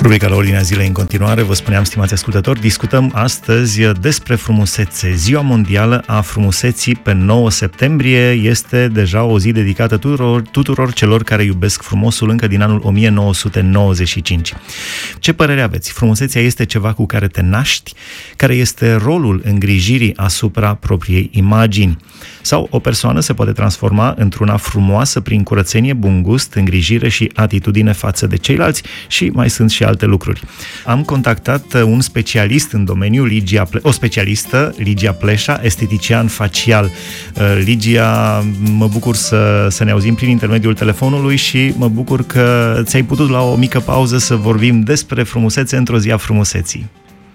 Rubrica la Ordinea Zilei în continuare. Vă spuneam, stimați ascultători, discutăm astăzi despre frumusețe. Ziua mondială a frumuseții pe 9 septembrie este deja o zi dedicată tuturor celor care iubesc frumosul încă din anul 1995. Ce părere aveți? Frumusețea este ceva cu care te naști? Care este rolul îngrijirii asupra propriei imagini? Sau o persoană se poate transforma într-una frumoasă prin curățenie, bun gust, îngrijire și atitudine față de ceilalți? Și mai sunt și alte lucruri. Am contactat un specialist în domeniu, o specialistă, Ligia Pleșa, estetician facial. Ligia, mă bucur să ne auzim prin intermediul telefonului și mă bucur că ți-ai putut la o mică pauză să vorbim despre frumusețe într-o zi a frumuseții.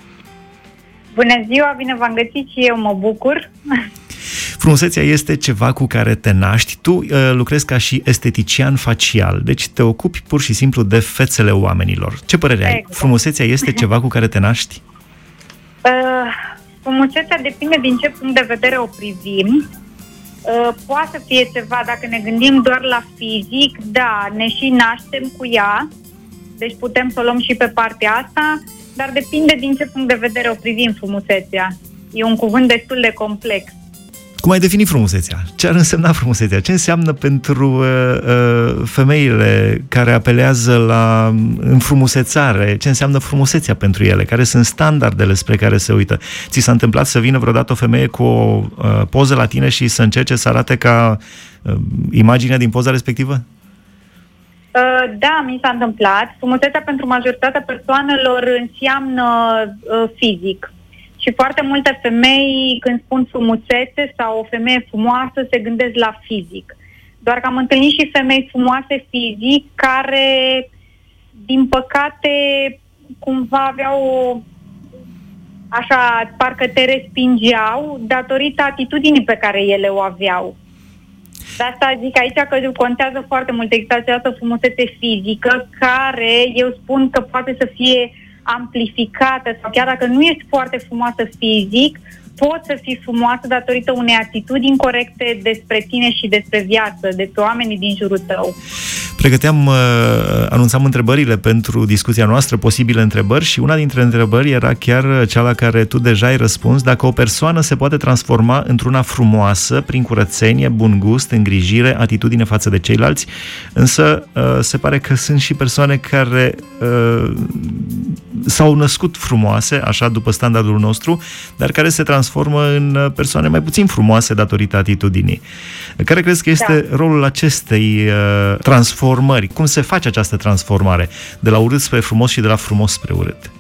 Bună ziua, bine v-am găsit și eu mă bucur. Frumusețea este ceva cu care te naști. Tu lucrezi ca și estetician facial, deci te ocupi pur și simplu de fețele oamenilor. Ce părere ai? Frumusețea este ceva cu care te naști? Frumusețea depinde din ce punct de vedere o privim. Poate să fie ceva, dacă ne gândim doar la fizic, da, ne și naștem cu ea, deci putem să o luăm și pe partea asta, dar depinde din ce punct de vedere o privim frumusețea. E un cuvânt destul de complex. Cum ai defini frumusețea? Ce ar însemna frumusețea? Ce înseamnă pentru femeile care apelează la înfrumusețare? Ce înseamnă frumusețea pentru ele? Care sunt standardele spre care se uită? Ți s-a întâmplat să vină vreodată o femeie cu o poză la tine și să încerce să arate ca imaginea din poza respectivă? Da, mi s-a întâmplat. Frumusețea pentru majoritatea persoanelor înseamnă fizic. Și foarte multe femei, când spun frumusețe sau o femeie frumoasă, se gândesc la fizic. Doar că am întâlnit și femei frumoase fizic care, din păcate, cumva aveau așa, parcă te respingeau datorită atitudinii pe care ele o aveau. De asta zic aici că contează foarte mult această frumusețe fizică, care eu spun că poate să fie amplificată sau chiar dacă nu ești foarte frumoasă fizic, poți să fii frumoasă datorită unei atitudini corecte despre tine și despre viață, despre oamenii din jurul tău. Anunțam întrebările pentru discuția noastră, posibile întrebări, și una dintre întrebări era chiar cea la care tu deja ai răspuns: dacă o persoană se poate transforma într-una frumoasă prin curățenie, bun gust, îngrijire, atitudine față de ceilalți. Însă se pare că sunt și persoane care s-au născut frumoase, așa, după standardul nostru, dar care se transformă în persoane mai puțin frumoase datorită atitudinii. Care crezi că este rolul acestei transformări? Cum se face această transformare? De la urât spre frumos și de la frumos spre urât?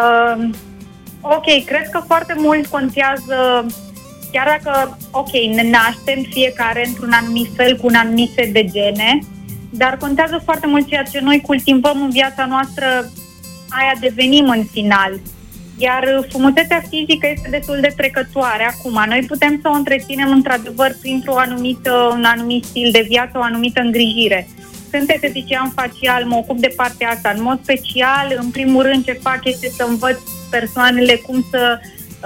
Ok, cred că foarte mult contează, chiar dacă, ne naștem fiecare într-un anumit fel, cu un anumit set de gene, dar contează foarte mult ceea ce noi cultivăm în viața noastră, aia devenim în final. Iar frumusețea fizică este destul de trecătoare. Acum, noi putem să o întreținem într-adevăr un anumit stil de viață, o anumită îngrijire. Sunt estetician facial, mă ocup de partea asta. În mod special, în primul rând, ce fac este să învăț persoanele cum să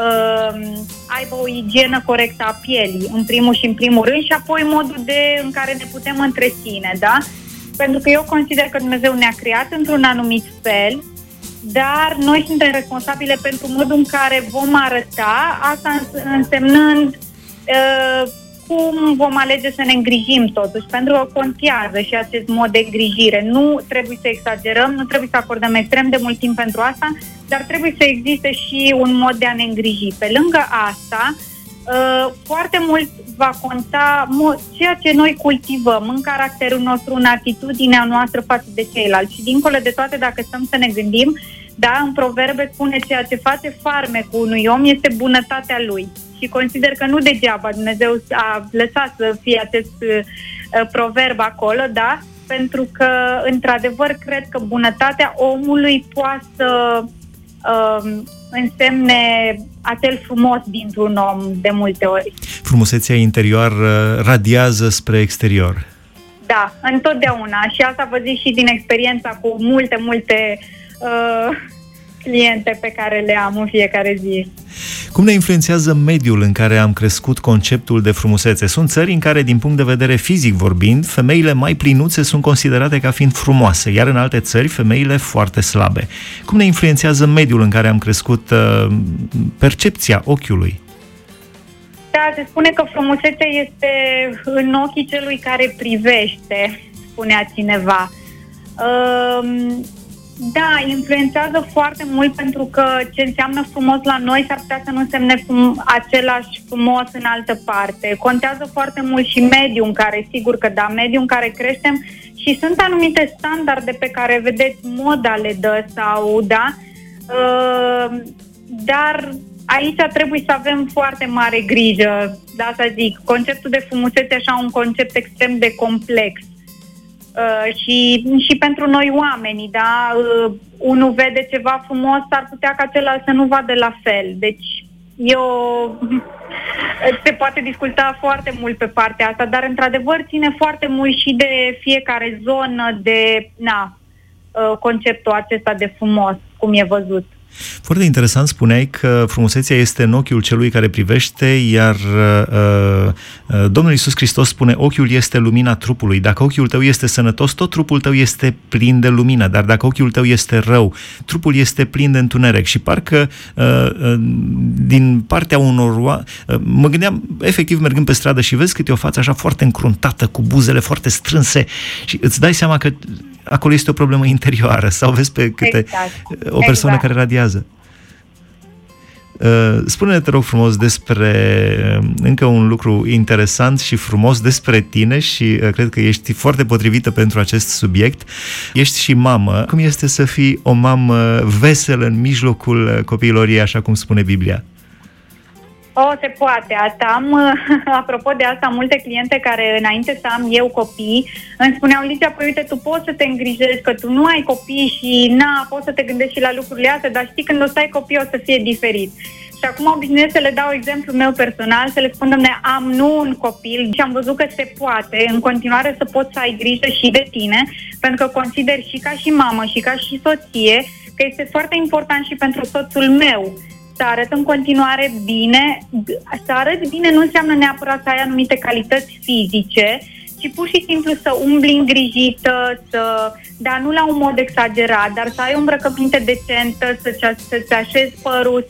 aibă o igienă corectă a pielii, în primul rând, și apoi modul în care ne putem întreține, da? Pentru că eu consider că Dumnezeu ne-a creat într-un anumit fel, dar noi suntem responsabile pentru modul în care vom arăta, asta însemnând cum vom alege să ne îngrijim totuși, pentru că contează și acest mod de îngrijire. Nu trebuie să exagerăm, nu trebuie să acordăm extrem de mult timp pentru asta, dar trebuie să existe și un mod de a ne îngriji. Pe lângă asta, foarte mult va conta ceea ce noi cultivăm în caracterul nostru, în atitudinea noastră față de ceilalți. Și dincolo de toate, dacă stăm să ne gândim, da, în proverbe spune: ceea ce face farmecul unui om este bunătatea lui. Și consider că nu degeaba Dumnezeu a lăsat să fie acest proverb acolo, da? Pentru că, într-adevăr, cred că bunătatea omului poate să însemne acel frumos dintr-un om de multe ori. Frumusețea interioară radiază spre exterior. Da, întotdeauna. Și asta vă zic și din experiența cu multe cliente pe care le am în fiecare zi. Cum ne influențează mediul în care am crescut conceptul de frumusețe? Sunt țări în care, din punct de vedere fizic vorbind, femeile mai plinuțe sunt considerate ca fiind frumoase, iar în alte țări, femeile foarte slabe. Cum ne influențează mediul în care am crescut percepția ochiului? Da, se spune că frumusețea este în ochii celui care privește, spunea cineva. Da, influențează foarte mult, pentru că ce înseamnă frumos la noi s-ar putea să nu însemne același frumos în altă parte. Contează foarte mult și mediul în care, sigur că da, mediul în care creștem, și sunt anumite standarde pe care, vedeți, moda le dă sau, da, dar aici trebuie să avem foarte mare grijă, da, să zic. Conceptul de frumusețe e așa un concept extrem de complex. Și pentru noi oamenii, da, unul vede ceva frumos, ar putea ca celălalt să nu vadă la fel. Deci se poate discuta foarte mult pe partea asta, dar într-adevăr ține foarte mult și de fiecare zonă, de conceptul acesta de frumos, cum e văzut. Foarte interesant, spuneai că frumusețea este în ochiul celui care privește, iar Domnul Iisus Hristos spune: ochiul este lumina trupului. Dacă ochiul tău este sănătos, tot trupul tău este plin de lumină, dar dacă ochiul tău este rău, trupul este plin de întuneric. Și parcă din partea unor mă gândeam, efectiv, mergând pe stradă și vezi câte o față așa foarte încruntată, cu buzele foarte strânse, și îți dai seama că acolo este o problemă interioară, sau vezi pe câte o persoană care radiază. Spune-ne, te rog frumos, despre încă un lucru interesant și frumos despre tine, și cred că ești foarte potrivită pentru acest subiect. Ești și mamă. Cum este să fii o mamă veselă în mijlocul copiilor ei, așa cum spune Biblia? Se poate. Asta am, apropo de asta, multe cliente care, înainte să am eu copii, îmi spuneau: Ligia, păi uite, tu poți să te îngrijești, că tu nu ai copii și poți să te gândești și la lucrurile astea, dar știi, când o să ai copii o să fie diferit. Și acum obișnuiesc să le dau exemplu meu personal, să le spun: Doamne, am nu un copil și am văzut că se poate în continuare să poți să ai grijă și de tine, pentru că consider și ca și mamă și ca și soție că este foarte important și pentru soțul meu să arăt în continuare bine. Să arăți bine nu înseamnă neapărat să ai anumite calități fizice, ci pur și simplu să umbli îngrijită, dar nu la un mod exagerat, dar să ai o îmbrăcăminte decentă, să-ți așezi părul,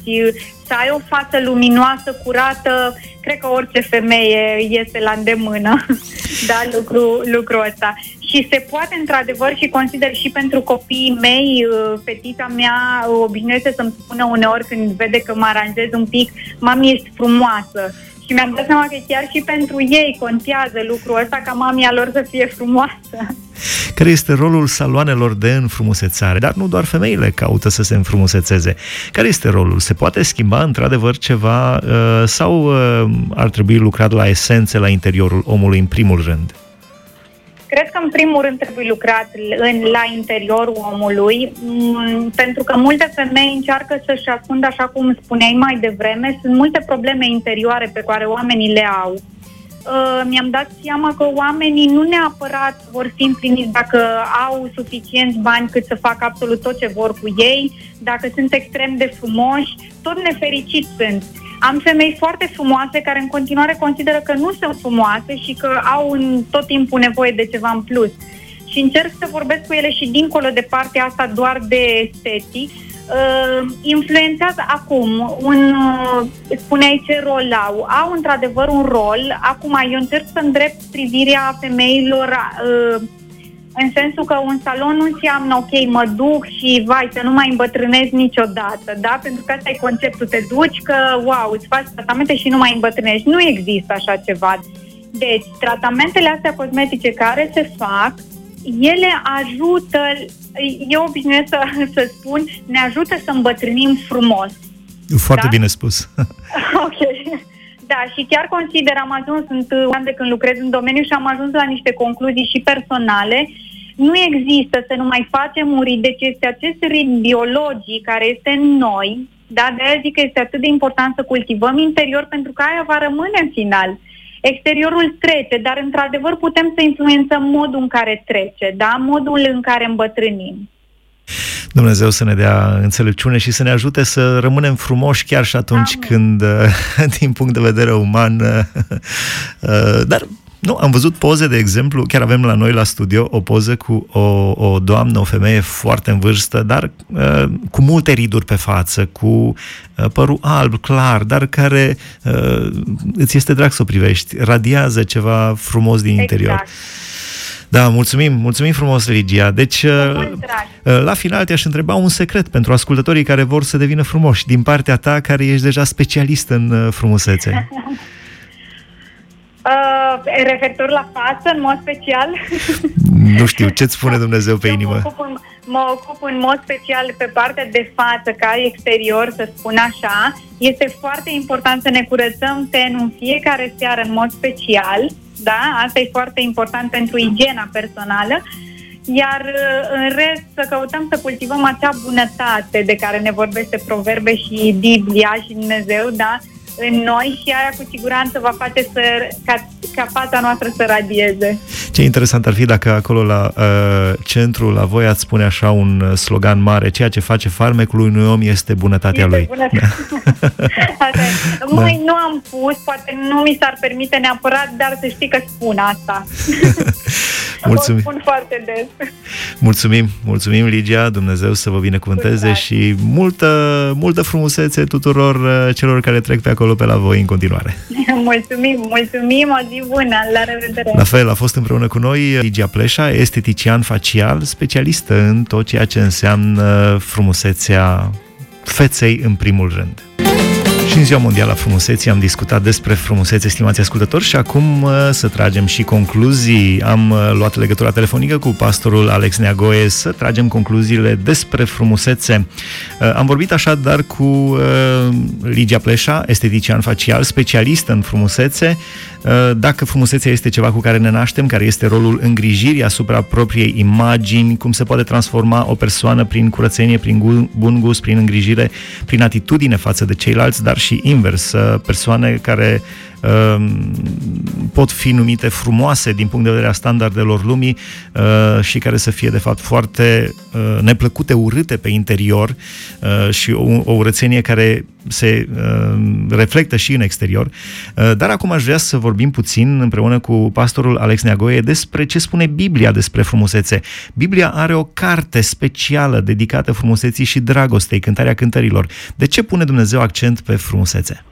să ai o față luminoasă, curată. Cred că orice femeie este la îndemână, da, lucrul ăsta. Și se poate, într-adevăr, și consider și pentru copiii mei. Fetița mea obișnuiește să-mi spună uneori, când vede că mă aranjez un pic: mami, ești frumoasă. Și mi-am dat seama că chiar și pentru ei contează lucrul ăsta, ca mamia lor să fie frumoasă. Care este rolul saloanelor de înfrumusețare? Dar nu doar femeile caută să se înfrumusețeze. Care este rolul? Se poate schimba într-adevăr ceva sau ar trebui lucrat la esențe, la interiorul omului în primul rând? Cred că în primul rând trebuie lucrat la interiorul omului, pentru că multe femei încearcă să-și ascundă, așa cum spuneai mai devreme. Sunt multe probleme interioare pe care oamenii le au. Mi-am dat seama că oamenii nu neapărat vor fi împliniți dacă au suficienți bani cât să facă absolut tot ce vor cu ei, dacă sunt extrem de frumoși, tot nefericiți sunt. Am femei foarte frumoase care în continuare consideră că nu sunt frumoase și că au tot timpul nevoie de ceva în plus. Și încerc să vorbesc cu ele și dincolo de partea asta doar de estetic. Influențează acum, spuneai ce rol au. Au într-adevăr un rol. Acum eu încerc să îndrept privirea femeilor în sensul că un salon nu înseamnă: ok, mă duc și vai, să nu mai îmbătrânezi niciodată, da? Pentru că ăsta e conceptul, te duci că wow, îți faci tratamente și nu mai îmbătrânești. Nu există așa ceva. Deci, tratamentele astea cosmetice care se fac, ele ajută, eu obișnuiesc să spun, ne ajută să îmbătrânim frumos. Foarte bine spus. Ok. Da, și chiar consider, sunt ani de când lucrez în domeniu și am ajuns la niște concluzii și personale. Nu există să nu mai facem un ritm, deci este acest ritm biologic care este în noi, da? De aia zic că este atât de important să cultivăm interior, pentru că aia va rămâne în final. Exteriorul trece, dar într-adevăr putem să influențăm modul în care trece, da? Modul în care îmbătrânim. Dumnezeu să ne dea înțelepciune și să ne ajute să rămânem frumoși chiar și atunci când, din punct de vedere uman, dar nu, am văzut poze, de exemplu, chiar avem la noi la studio o poză cu o doamnă, o femeie foarte în vârstă, dar cu multe riduri pe față, cu părul alb, clar, dar care îți este drag să o privești, radiază ceva frumos din interior. Da, mulțumim frumos, Ligia. Deci, la final te-aș întreba un secret pentru ascultătorii care vor să devină frumoși, din partea ta, care ești deja specialist în frumusețe. Referitor la față, în mod special? Nu știu, ce-ți spune Dumnezeu pe inimă? Mă ocup în mod special pe partea de față, ca exterior, să spun așa. Este foarte important să ne curățăm tenul în fiecare seară în mod special. Da? Asta e foarte important pentru igiena personală. Iar în rest să căutăm să cultivăm acea bunătate de care ne vorbește Proverbe și Biblia și Dumnezeu, da? În noi, și aia cu siguranță va face ca fața noastră să radieze. Ce interesant ar fi dacă acolo la centru, la voi, ați spune așa un slogan mare: ceea ce face farmecul unui om este bunătatea lui. Măi, nu am pus, poate nu mi s-ar permite neapărat, dar să știi că spun asta. Mulțumim. O spun foarte des. Mulțumim, Ligia, Dumnezeu să vă binecuvânteze și multă frumusețe tuturor celor care trec pe acolo pe la voi în continuare. Mulțumim, o zi bună, la revedere. La fel, a fost împreună cu noi Ligia Pleșa, estetician facial, specialistă în tot ceea ce înseamnă frumusețea feței în primul rând. Și în Ziua Mondială a Frumuseții am discutat despre frumusețe, stimați ascultători, și acum să tragem și concluzii. Am luat legătura telefonică cu pastorul Alex Neagoe să tragem concluziile despre frumusețe. Am vorbit așadar cu Ligia Pleșa, estetician facial, specialist în frumusețe. Dacă frumusețea este ceva cu care ne naștem, care este rolul îngrijirii asupra propriei imagini, cum se poate transforma o persoană prin curățenie, prin bun gust, prin îngrijire, prin atitudine față de ceilalți, dar și invers, persoane care pot fi numite frumoase din punct de vedere a standardelor lumii și care să fie de fapt foarte neplăcute, urâte pe interior și o urățenie care se reflectă și în exterior. Dar acum aș vrea să vorbim puțin împreună cu pastorul Alex Neagoe despre ce spune Biblia despre frumusețe. Biblia are o carte specială dedicată frumuseții și dragostei, Cântarea Cântărilor. De ce pune Dumnezeu accent pe frumusețe?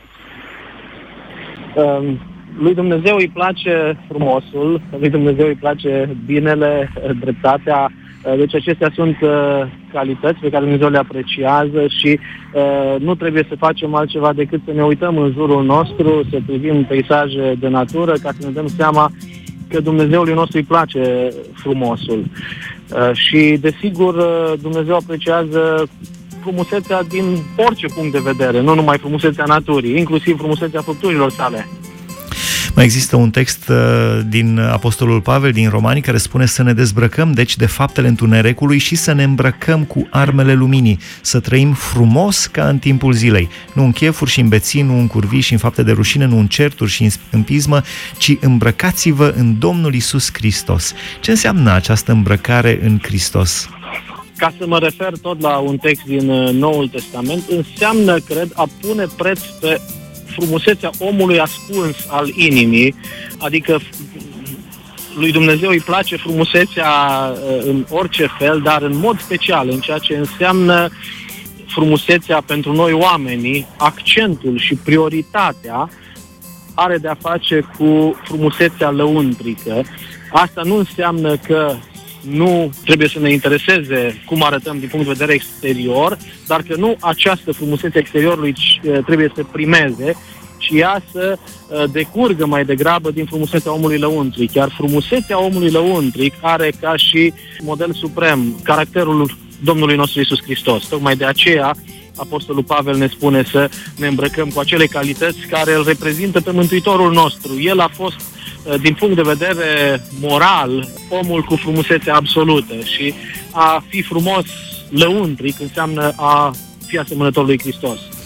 Lui Dumnezeu îi place frumosul, lui Dumnezeu îi place binele, dreptatea, deci acestea sunt calități pe care Dumnezeu le apreciază și nu trebuie să facem altceva decât să ne uităm în jurul nostru, să privim peisaje de natură ca să ne dăm seama că Dumnezeului nostru îi place frumosul. Și desigur Dumnezeu apreciază frumusețea din orice punct de vedere, nu numai frumusețea naturii, inclusiv frumusețea fructurilor sale. Mai există un text din Apostolul Pavel, din Romani, care spune să ne dezbrăcăm, deci, de faptele întunericului și să ne îmbrăcăm cu armele luminii, să trăim frumos ca în timpul zilei, nu în chefuri și în beții, nu în curvii și în fapte de rușine, nu în certuri și în pismă, ci îmbrăcați-vă în Domnul Iisus Hristos. Ce înseamnă această îmbrăcare în Hristos? Ca să mă refer tot la un text din Noul Testament, înseamnă, cred, a pune preț pe frumusețea omului ascuns al inimii, adică lui Dumnezeu îi place frumusețea în orice fel, dar în mod special în ceea ce înseamnă frumusețea pentru noi oamenii, accentul și prioritatea are de-a face cu frumusețea lăuntrică. Asta nu înseamnă că nu trebuie să ne intereseze cum arătăm din punct de vedere exterior, dar că nu această frumusețe exteriorului trebuie să primeze, ci ea să decurgă mai degrabă din frumusețea omului lăuntric. Iar frumusețea omului lăuntric are ca și model suprem caracterul Domnului nostru Iisus Hristos. Tocmai de aceea Apostolul Pavel ne spune să ne îmbrăcăm cu acele calități care îl reprezintă pe Mântuitorul nostru. El a fost, din punct de vedere moral, omul cu frumusețe absolută și a fi frumos lăuntric înseamnă a fi asemănător lui Hristos.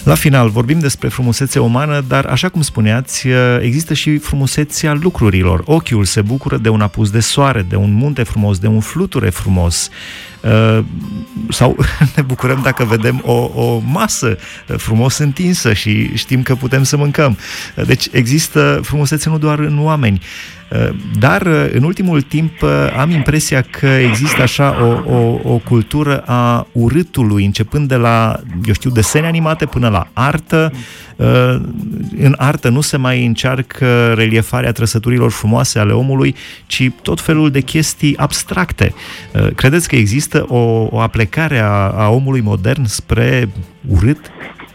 La final, vorbim despre frumusețe umană, dar, așa cum spuneați, există și frumusețea lucrurilor. Ochiul se bucură de un apus de soare, de un munte frumos, de un fluture frumos. Sau ne bucurăm dacă vedem o masă frumos întinsă și știm că putem să mâncăm. Deci există frumusețe nu doar în oameni. Dar în ultimul timp am impresia că există așa o cultură a urâtului, începând de la, desene animate până la artă. În artă nu se mai încearcă reliefarea trăsăturilor frumoase ale omului, ci tot felul de chestii abstracte. Credeți că există o aplecare a omului modern spre urât?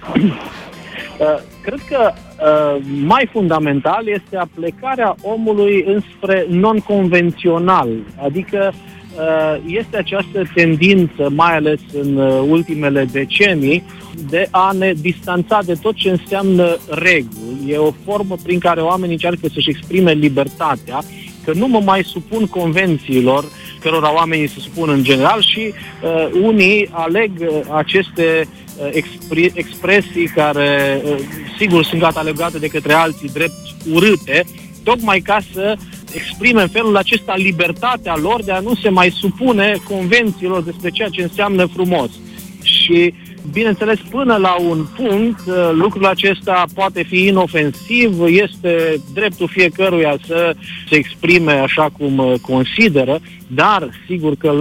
Cred că mai fundamental este aplecarea omului înspre non-convențional, adică este această tendință, mai ales în ultimele decenii, de a ne distanța de tot ce înseamnă reguli. E o formă prin care oamenii încearcă să-și exprime libertatea, că nu mă mai supun convențiilor cărora oamenii se supun în general și unii aleg aceste expresii care, sigur, sunt catalogate de către alții drept urâte, tocmai ca să exprime în felul acesta libertatea lor de a nu se mai supune convențiilor despre ceea ce înseamnă frumos. Și, bineînțeles, până la un punct, lucrul acesta poate fi inofensiv, este dreptul fiecăruia să se exprime așa cum consideră, dar, sigur că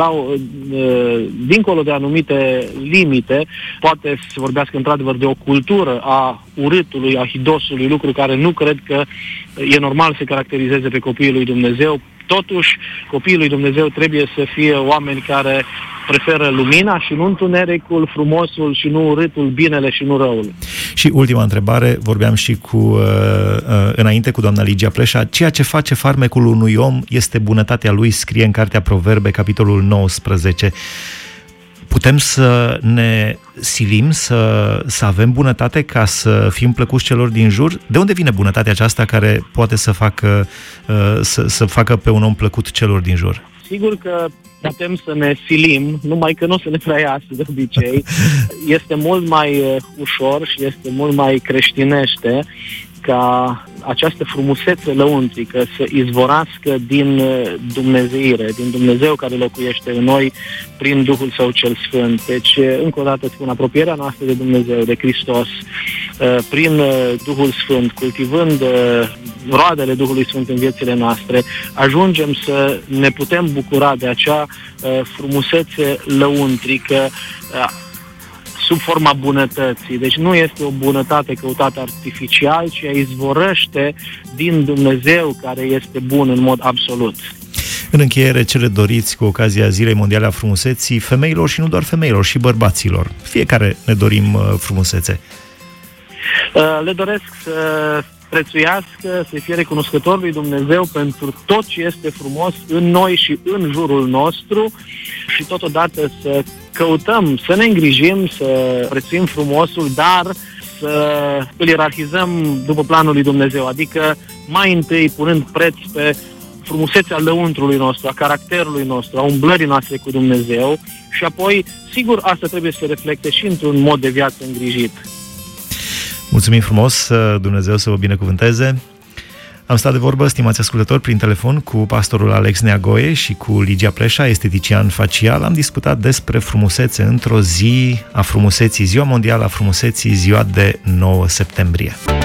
dincolo de anumite limite, poate să se vorbească într-adevăr de o cultură a urâtului, a hidosului, lucru care nu cred că e normal să caracterizeze pe copiii lui Dumnezeu. Totuși, copiii lui Dumnezeu trebuie să fie oameni care preferă lumina și nu întunericul, frumosul și nu urâtul, binele și nu răul. Și ultima întrebare, vorbeam și înainte cu doamna Ligia Pleșa, ceea ce face farmecul unui om este bunătatea lui, scrie în Cartea Proverbe, capitolul 19. Putem să ne silim să avem bunătate ca să fim plăcuți celor din jur? De unde vine bunătatea aceasta care poate să facă pe un om plăcut celor din jur? Sigur că putem să ne silim, numai că nu o să ne prea iasă de obicei. Este mult mai ușor și este mult mai creștinește ca această frumusețe lăuntrică să izvorască din dumnezeire, din Dumnezeu care locuiește în noi prin Duhul Său cel Sfânt. Deci, încă o dată spun, apropierea noastră de Dumnezeu, de Hristos, prin Duhul Sfânt, cultivând roadele Duhului Sfânt în viețile noastre, ajungem să ne putem bucura de acea frumusețe lăuntrică sub forma bunătății. Deci nu este o bunătate căutată artificial, ci ea izvorăște din Dumnezeu care este bun în mod absolut. În încheiere, ce le doriți cu ocazia Zilei Mondiale a Frumuseții femeilor și nu doar femeilor, și bărbaților? Fiecare ne dorim frumusețe. Le doresc să prețuiască, să fie recunoscător lui Dumnezeu pentru tot ce este frumos în noi și în jurul nostru și totodată să căutăm, să ne îngrijim, să prețuim frumosul, dar să îl ierarhizăm după planul lui Dumnezeu, adică mai întâi punând preț pe frumusețea lăuntrului nostru, a caracterului nostru, a umblării noastre cu Dumnezeu și apoi, sigur, asta trebuie să se reflecte și într-un mod de viață îngrijit. Mulțumim frumos, Dumnezeu să vă binecuvânteze. Am stat de vorbă, stimați ascultători, prin telefon cu pastorul Alex Neagoe și cu Ligia Pleșa, estetician facial. Am discutat despre frumusețe într-o zi a frumuseții, Ziua Mondială a Frumuseții, ziua de 9 septembrie.